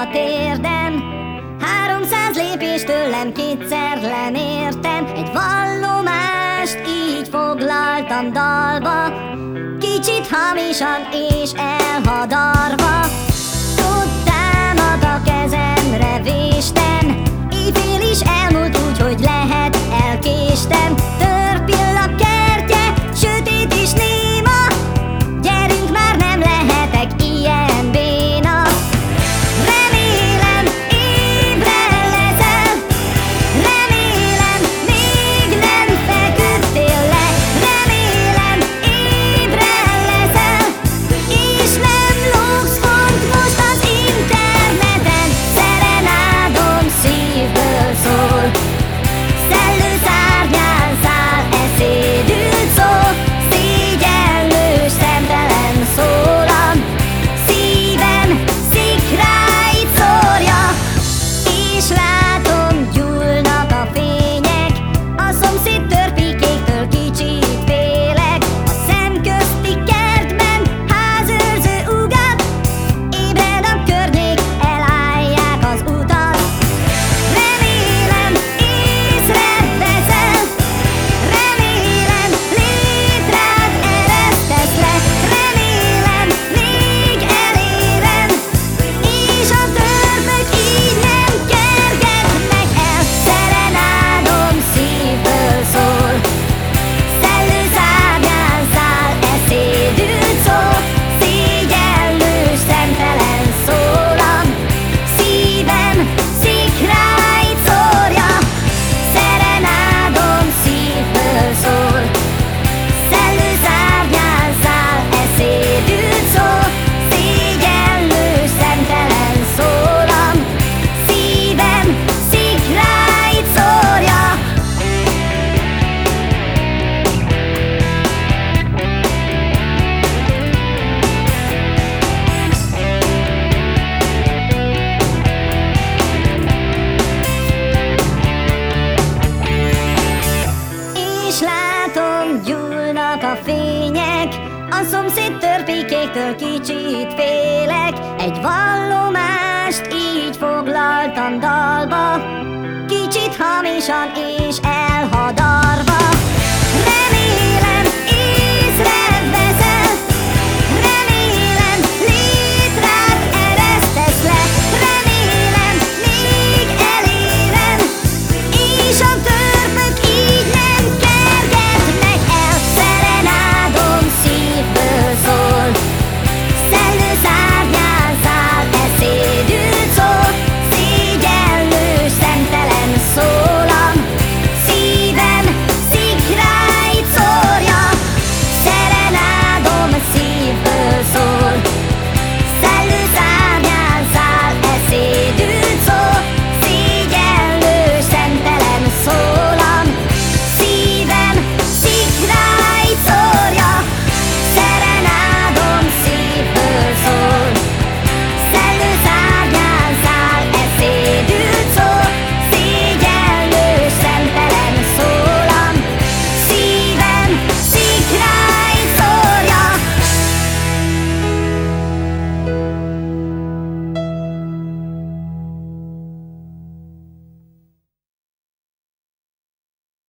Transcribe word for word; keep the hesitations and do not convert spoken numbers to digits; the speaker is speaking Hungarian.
a térden. Háromszáz lépés tőlem kétszer lemértem, egy vallomást így foglaltam dalba, kicsit hamisan és elhadarva. Tudtámat a kezemre véstem, éjfél is elmúlt úgy, hogy lehet elkéstem. Törpill a kertje, sötét és néma, gyerünk már, nem lehetek ilyen béna. Remélem ébren leszel, remélem még nem feküdtél le. Remélem ébren leszel, és nem lógsz font most az interneten. Szerenádom szívből szól, szellőszárnyán száll, eszédült szó, szégyellős, szemtelen szólam, szívem szikráit szórja. És látom, gyúlnak a fények, a szomszéd törpikéktől kicsit félek. A szemközti kertben házőrző ugat, ébred a környék, elállják az utat. Remélem észreveszel, remélem létrád eresztesz le. Remélem még elérem, és a törpök így nem kergetnek el. Szerenádom szívből szól, szellőszárnyán száll, eszédült szó, szégyellős, szemtelen szólam, szívem szikráit szórja. Szerenádom szívből szól, szellőszárnyán száll, eszédült szó, szégyellős, szemtelen szólam, szívem szikráit szórja. És látom, gyúlnak a fények, a szomszéd törpikéktől kicsit félek. Egy vallomást így foglaltam dalba, kicsit hamisan és elhadarva.